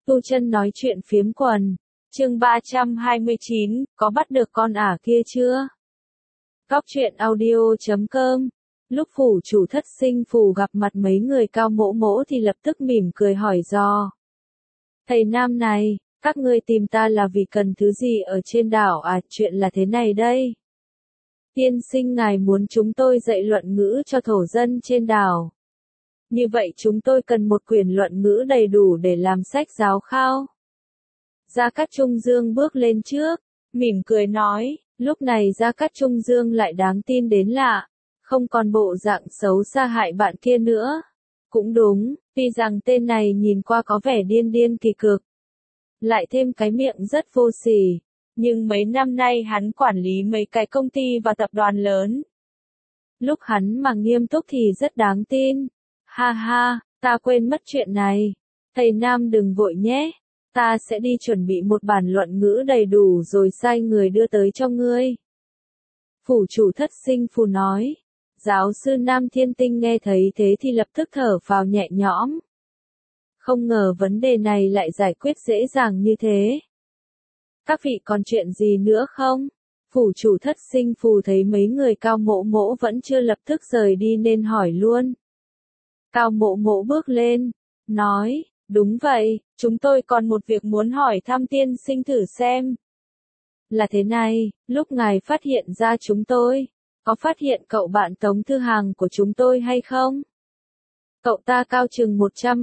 Tu Chân nói chuyện phiếm quần. Chương 329, có bắt được con ả kia chưa? Góc truyện audio.com. Lúc phủ chủ Thất Sinh Phù gặp mặt mấy người Cao Mỗ Mỗ thì lập tức mỉm cười hỏi do. Thầy Nam này, các ngươi tìm ta là vì cần thứ gì ở trên đảo à? Chuyện là thế này đây. Tiên sinh ngài muốn chúng tôi dạy luận ngữ cho thổ dân trên đảo. Như vậy chúng tôi cần một quyển luận ngữ đầy đủ để làm sách giáo khao. Gia Cát Trung Dương bước lên trước, mỉm cười nói, lúc này Gia Cát Trung Dương lại đáng tin đến lạ, không còn bộ dạng xấu xa hại bạn kia nữa. Cũng đúng, tuy rằng tên này nhìn qua có vẻ điên điên kỳ cực, lại thêm cái miệng rất vô sỉ, nhưng mấy năm nay hắn quản lý mấy cái công ty và tập đoàn lớn. Lúc hắn mà nghiêm túc thì rất đáng tin. Ha ha, ta quên mất chuyện này. Thầy Nam đừng vội nhé. Ta sẽ đi chuẩn bị một bản luận ngữ đầy đủ rồi sai người đưa tới cho ngươi. Phủ chủ Thất Sinh Phù nói. Giáo sư Nam Thiên Tinh nghe thấy thế thì lập tức thở phào nhẹ nhõm. Không ngờ vấn đề này lại giải quyết dễ dàng như thế. Các vị còn chuyện gì nữa không? Phủ chủ Thất Sinh Phù thấy mấy người Cao Mỗ Mỗ vẫn chưa lập tức rời đi nên hỏi luôn. Cao Mỗ Mỗ bước lên, nói, đúng vậy, chúng tôi còn một việc muốn hỏi thăm tiên sinh thử xem. Là thế này, lúc ngài phát hiện ra chúng tôi, có phát hiện cậu bạn Tống Thư Hàng của chúng tôi hay không? Cậu ta cao chừng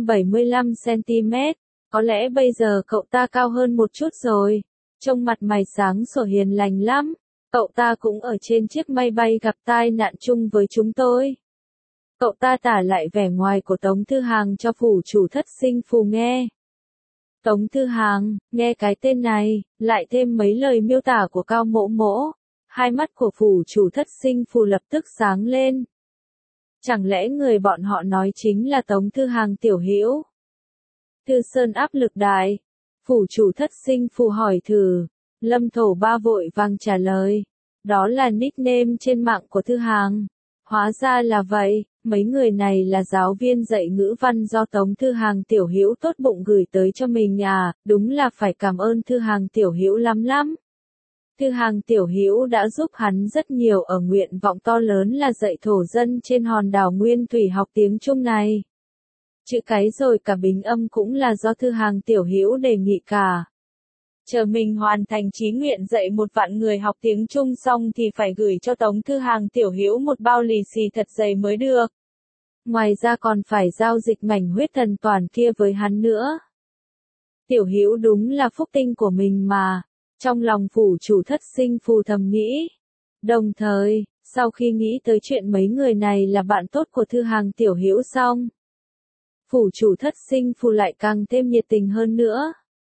175cm, có lẽ bây giờ cậu ta cao hơn một chút rồi, trông mặt mày sáng sủa hiền lành lắm, cậu ta cũng ở trên chiếc máy bay gặp tai nạn chung với chúng tôi. Cậu ta tả lại vẻ ngoài của Tống Thư Hàng cho phủ chủ Thất Sinh Phù nghe. Tống Thư Hàng, nghe cái tên này, lại thêm mấy lời miêu tả của Cao Mỗ Mỗ, hai mắt của phủ chủ Thất Sinh Phù lập tức sáng lên. Chẳng lẽ người bọn họ nói chính là Tống Thư Hàng tiểu hữu? Thư Sơn áp lực đại. Phủ chủ Thất Sinh Phù hỏi thử. Lâm Thổ Ba vội vàng trả lời. Đó là nickname trên mạng của Thư Hàng. Hóa ra là vậy, mấy người này là giáo viên dạy ngữ văn do Tống Thư Hàng tiểu hữu tốt bụng gửi tới cho mình à, đúng là phải cảm ơn Thư Hàng tiểu hữu lắm lắm. Thư Hàng tiểu hữu đã giúp hắn rất nhiều ở nguyện vọng to lớn là dạy thổ dân trên hòn đảo Nguyên Thủy học tiếng Trung này. Chữ cái rồi cả bình âm cũng là do Thư Hàng tiểu hữu đề nghị cả. Chờ mình hoàn thành chí nguyện dạy 1.000.000 người học tiếng Trung xong thì phải gửi cho Tống Thư Hàng tiểu hữu một bao lì xì thật dày mới được. Ngoài ra còn phải giao dịch mảnh huyết thần toàn kia với hắn nữa. Tiểu hữu đúng là phúc tinh của mình mà. Trong lòng phủ chủ Thất Sinh Phù thầm nghĩ. Đồng thời, sau khi nghĩ tới chuyện mấy người này là bạn tốt của Thư Hàng tiểu hữu xong, phủ chủ Thất Sinh Phù lại càng thêm nhiệt tình hơn nữa.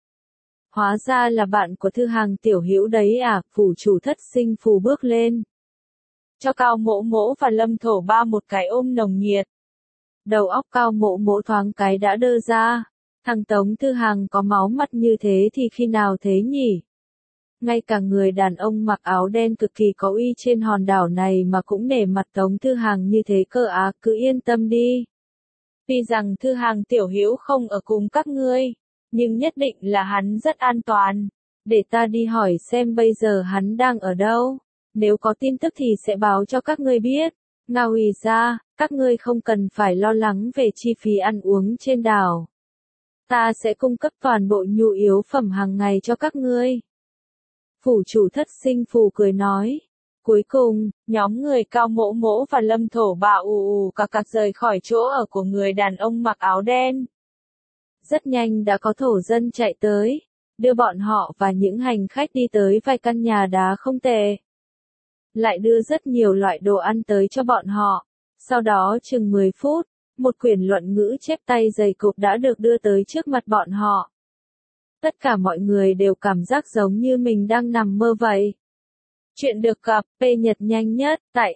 Hóa ra là bạn của Thư Hàng tiểu hữu đấy à? Phủ chủ Thất Sinh Phù bước lên, cho Cao Mỗ Mỗ và Lâm Thổ Ba một cái ôm nồng nhiệt. Đầu óc Cao Mỗ Mỗ thoáng cái đã đơ ra. Thằng Tống Thư Hàng có máu mặt như thế thì khi nào thế nhỉ? Ngay cả người đàn ông mặc áo đen cực kỳ có uy trên hòn đảo này mà cũng nể mặt Tống Thư Hàng như thế cơ á, cứ yên tâm đi. Tuy rằng Thư Hàng tiểu hữu không ở cùng các ngươi, nhưng nhất định là hắn rất an toàn. Để ta đi hỏi xem bây giờ hắn đang ở đâu. Nếu có tin tức thì sẽ báo cho các ngươi biết. Ngoài ra, các ngươi không cần phải lo lắng về chi phí ăn uống trên đảo. Ta sẽ cung cấp toàn bộ nhu yếu phẩm hàng ngày cho các ngươi. Phủ chủ Thất Sinh Phù cười nói. Cuối cùng, nhóm người Cao Mỗ Mỗ và Lâm Thổ Ba ù cặc rời khỏi chỗ ở của người đàn ông mặc áo đen. Rất nhanh đã có thổ dân chạy tới, đưa bọn họ và những hành khách đi tới vài căn nhà đá không tệ. Lại đưa rất nhiều loại đồ ăn tới cho bọn họ. Sau đó chừng 10 phút, một quyển luận ngữ chép tay dày cộp đã được đưa tới trước mặt bọn họ. Tất cả mọi người đều cảm giác giống như mình đang nằm mơ vậy. Chuyện được cập, Nhật nhanh nhất, tại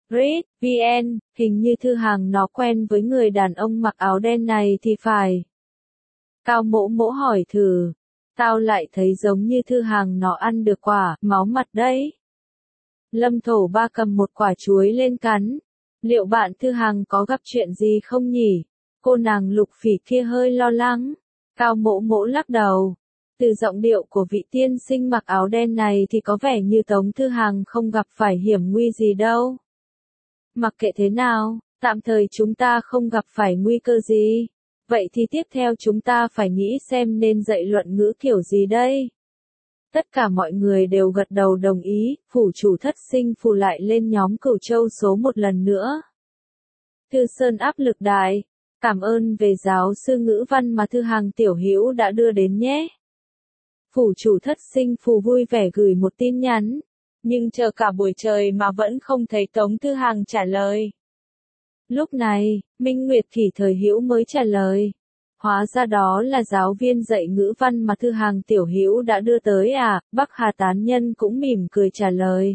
VN, hình như Thư Hàng nó quen với người đàn ông mặc áo đen này thì phải. Cao Mỗ Mỗ hỏi thử, tao lại thấy giống như Thư Hàng nó ăn được quả máu mặt đấy. Lâm Thổ Ba cầm một quả chuối lên cắn. Liệu bạn Thư Hàng có gặp chuyện gì không nhỉ? Cô nàng Lục Phỉ kia hơi lo lắng. Cao Mỗ Mỗ lắc đầu. Từ giọng điệu của vị tiên sinh mặc áo đen này thì có vẻ như Tống Thư Hằng không gặp phải hiểm nguy gì đâu. Mặc kệ thế nào, tạm thời chúng ta không gặp phải nguy cơ gì. Vậy thì tiếp theo chúng ta phải nghĩ xem nên dạy luận ngữ kiểu gì đây? Tất cả mọi người đều gật đầu đồng ý, phủ chủ thất sinh phù lại lên nhóm Cửu Châu số một lần nữa. Thư Sơn áp lực đại, cảm ơn về giáo sư ngữ văn mà Thư Hằng tiểu hữu đã đưa đến nhé. Phủ chủ thất sinh phù vui vẻ gửi một tin nhắn, nhưng chờ cả buổi trời mà vẫn không thấy Tống Thư Hằng trả lời. Lúc này, Minh Nguyệt thì thời hữu mới trả lời. Hóa ra đó là giáo viên dạy ngữ văn mà Thư Hằng tiểu hữu đã đưa tới à, Bắc Hà tán nhân cũng mỉm cười trả lời.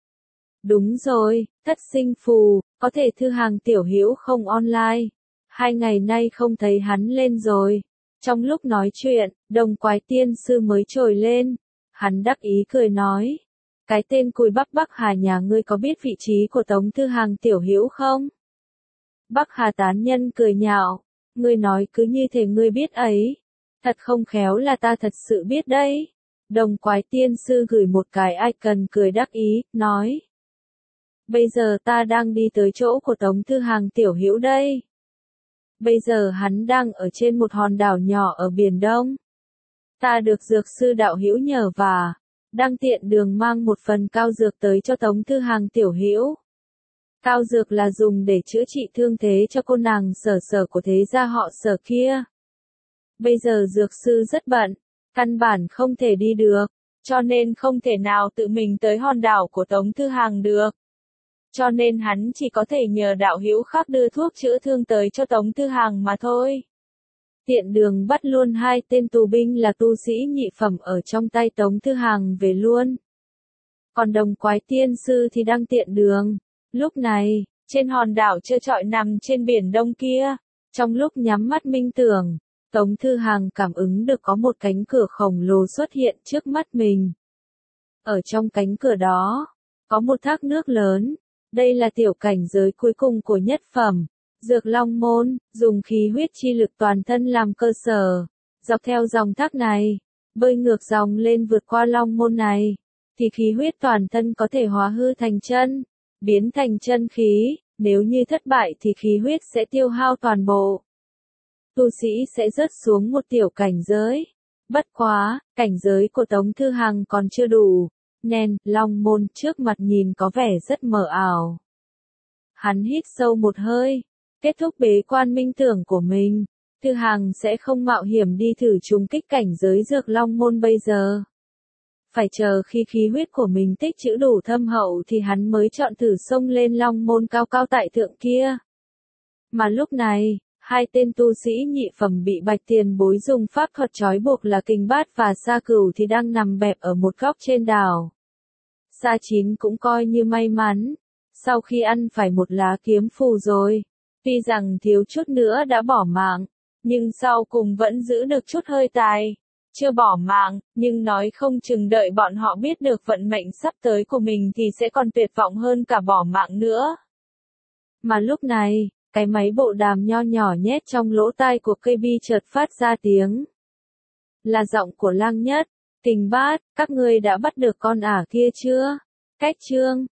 Đúng rồi, thất sinh phù, có thể Thư Hằng tiểu hữu không online. 2 ngày nay không thấy hắn lên rồi. Trong lúc nói chuyện, Đồng Quái tiên sư mới trồi lên. Hắn đắc ý cười nói. Cái tên cùi bắp Bắc Hà nhà ngươi có biết vị trí của Tống Thư Hằng tiểu hữu không? Bắc Hà tán nhân cười nhạo. Ngươi nói cứ như thể ngươi biết ấy. Thật không khéo là ta thật sự biết đấy. Đồng Quái tiên sư gửi một cái icon cười đắc ý, nói. Bây giờ ta đang đi tới chỗ của Tống Thư Hằng tiểu hữu đây. Bây giờ hắn đang ở trên một hòn đảo nhỏ ở Biển Đông. Ta được dược sư đạo hữu nhờ và đang tiện đường mang một phần cao dược tới cho Tống Thư Hằng tiểu hữu. Cao dược là dùng để chữa trị thương thế cho cô nàng Sở Sở của thế gia họ Sở kia. Bây giờ dược sư rất bận, căn bản không thể đi được, cho nên không thể nào tự mình tới hòn đảo của Tống Thư Hằng được. Cho nên hắn chỉ có thể nhờ đạo hữu khác đưa thuốc chữa thương tới cho Tống Thư Hằng mà thôi. Tiện đường bắt luôn 2 tên tù binh là tu sĩ nhị phẩm ở trong tay Tống Thư Hằng về luôn. Còn Đồng Quái tiên sư thì đang tiện đường. Lúc này, trên hòn đảo trơ trọi nằm trên biển Đông kia, trong lúc nhắm mắt minh tưởng, Tống Thư Hằng cảm ứng được có một cánh cửa khổng lồ xuất hiện trước mắt mình. Ở trong cánh cửa đó, có một thác nước lớn. Đây là tiểu cảnh giới cuối cùng của nhất phẩm, Dược Long Môn, dùng khí huyết chi lực toàn thân làm cơ sở. Dọc theo dòng thác này, bơi ngược dòng lên vượt qua Long Môn này, thì khí huyết toàn thân có thể hóa hư thành chân, biến thành chân khí, nếu như thất bại thì khí huyết sẽ tiêu hao toàn bộ. Tu sĩ sẽ rớt xuống một tiểu cảnh giới. Bất quá, cảnh giới của Tống Thư Hằng còn chưa đủ. Nên, Long Môn trước mặt nhìn có vẻ rất mờ ảo. Hắn hít sâu một hơi, kết thúc bế quan minh tưởng của mình. Thư Hằng sẽ không mạo hiểm đi thử trùng kích cảnh giới Dược Long Môn bây giờ. Phải chờ khi khí huyết của mình tích trữ đủ thâm hậu thì hắn mới chọn thử xông lên Long Môn cao cao tại thượng kia. Mà lúc này, 2 tên tu sĩ nhị phẩm bị Bạch Tiền Bối dùng pháp thuật trói buộc là Kình Bát và Sa Cửu thì đang nằm bẹp ở một góc trên đảo. Sa Chín cũng coi như may mắn, sau khi ăn phải một lá kiếm phù rồi, tuy rằng thiếu chút nữa đã bỏ mạng, nhưng sau cùng vẫn giữ được chút hơi tài. Chưa bỏ mạng, nhưng nói không chừng đợi bọn họ biết được vận mệnh sắp tới của mình thì sẽ còn tuyệt vọng hơn cả bỏ mạng nữa. Mà lúc này, cái máy bộ đàm nho nhỏ nhét trong lỗ tai của KB chợt phát ra tiếng. Là giọng của Lang Nhất. Kình Bát, các ngươi đã bắt được con ả kia chưa? Cách chương